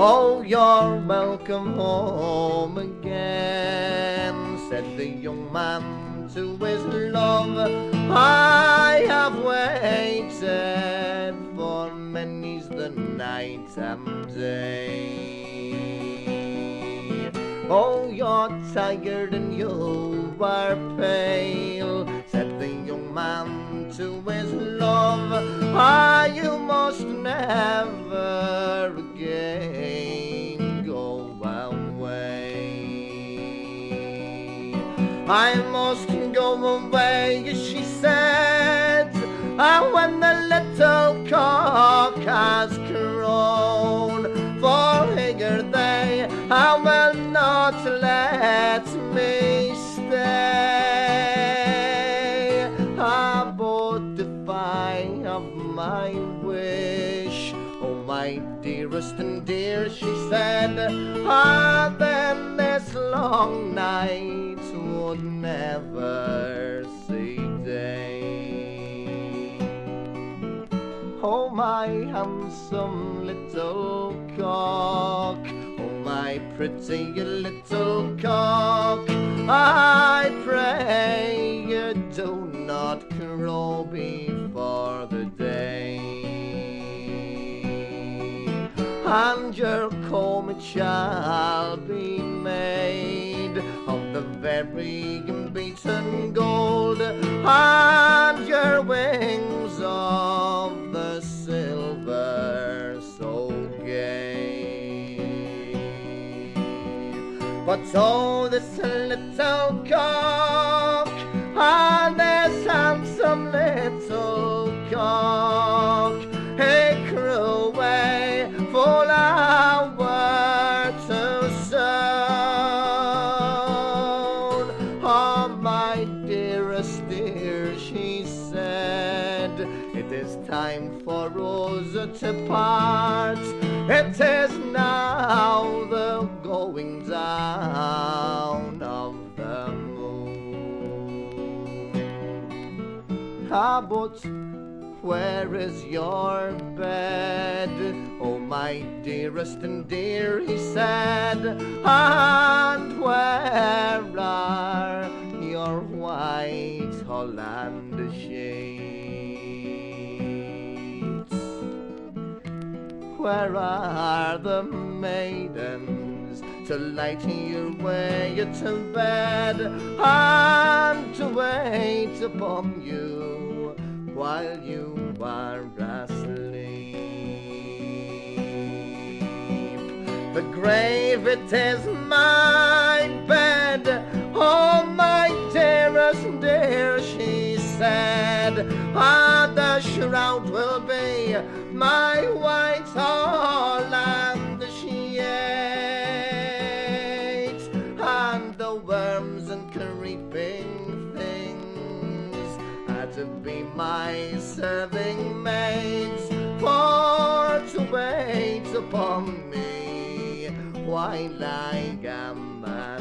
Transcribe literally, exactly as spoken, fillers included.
Oh, you're welcome home again, said the young man to his love. I have waited for many's the night and day. Oh, you're tired and you are pale, said the young man to his love. Ah, you must never again go away. I must go away, she said, and when the little cock has crown, for here they I will not let me stay. Ah, but if I have my wish, oh my dearest and dear, she said, ah, then this long night would never see day. Oh, my handsome little cock, oh, my pretty little cock, I pray you do not crow before the day. And your comb shall be made of the very beaten gold, and your wings of the silver so gay. But oh, this little cock, and this handsome little cock, he crew away full hour too soon. Oh, my dearest dear, she said, it is time for us to part. It is now the going down of the moon. Ah, but where is your bed? Oh, my dearest and dear, he said, and where are your white Holland sheets? Where are the maidens to light your way to bed and to wait upon you while you are asleep? The grave, it is my bed, oh, my dearest dear, she said, and the shroud will be my white Holland she ate, and the worms and creeping things are to be my serving maids, for to wait upon me while I am asleep.